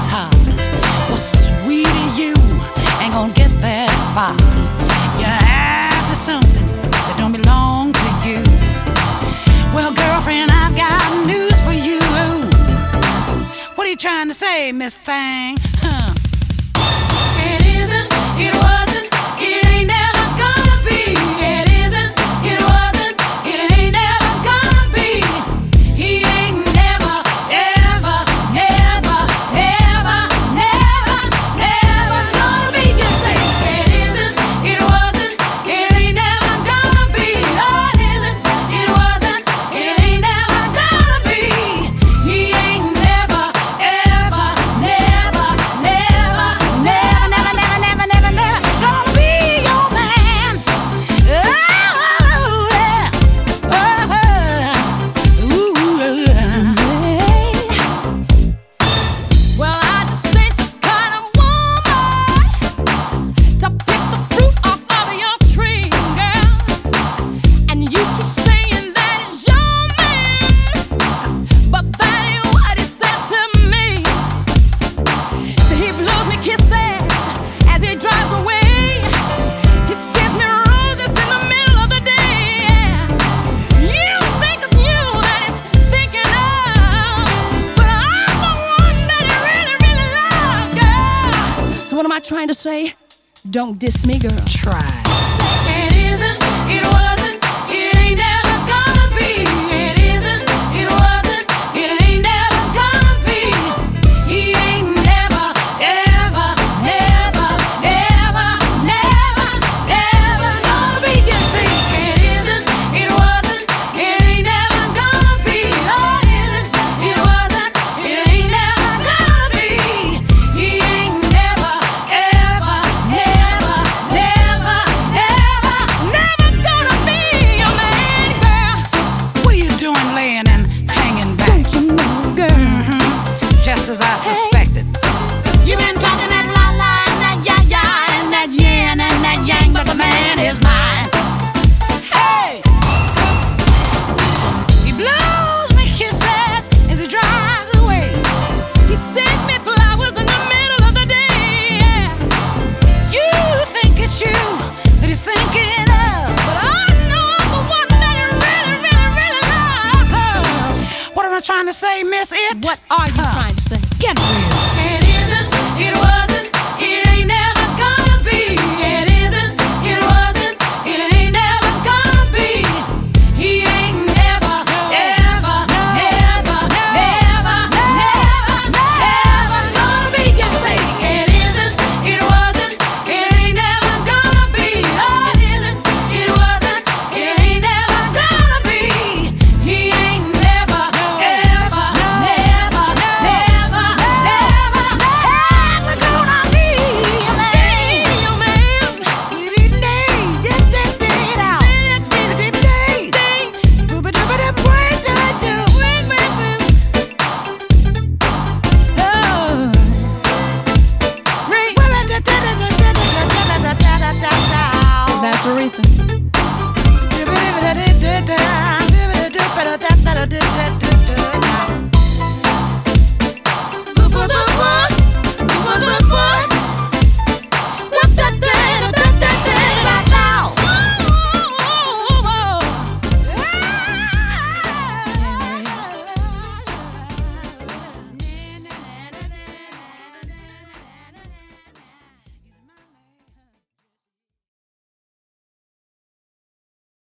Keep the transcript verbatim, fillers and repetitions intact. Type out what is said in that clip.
guy's heart. Well, sweetie, you ain't gonna get that far. You're after something that don't belong to you. Well, girlfriend, I've got news for you. What are you trying to say, Miss Thing? Huh? It isn't, it wasn't, it ain't never gonna be. It isn't, it wasn't, it ain't never gonna be. He ain't never, ever, never, never, never, never gonna be. You say it isn't, it wasn't, it ain't never gonna be. Oh, it isn't, it wasn't, it ain't never gonna be. He ain't never, ever, never, never, never, never, never, never, never, never gonna be your man. Oh, yeah. Oh, ooh. Well, I just ain't the kind of woman to pick the fruit off of your tree, girl. And you keep saying that it's your man, but that ain't what he said to me. So he blows me kisses as he drives away. He sends me roses in the middle of the day. You think it's you that he's thinking of, but I'm the one that he really, really loves, girl. So what am I trying to say? Don't diss me, girl. Try. It isn't, it wasn't, it ain't never gonna be. It isn't, it wasn't, it ain't never gonna be. He ain't never, ever, never, never, never, never gonna be. You see, it isn't, it wasn't, it ain't never gonna be. Oh, it isn't, it wasn't, it ain't never gonna be. He ain't never, ever, never, never, never, never gonna be your man, girl. What are you doing laying and hanging back? Don't you know, girl? Just as I suspected. You've been talking that la la and that ya ya and that yin and that yang, but the man is mine. Hey! He blows me kisses as he drives away. He sends me flowers in the middle of the day. Yeah. You think it's you that he's thinking of. But I know I'm the one that he really, really, really loves. What am I trying to say, Miss It? What are you Huh. trying to say? Get real. It isn't, it wasn't, it ain't never gonna be. It isn't, it wasn't, it ain't never gonna be. He ain't never, ever, never, never, never, never gonna be. You say it isn't, it wasn't, it ain't never gonna be. Oh, it isn't, it wasn't, it ain't never gonna be. He ain't never, ever, never, never, never, never gonna be your man. Your man. Oh. That's Aretha.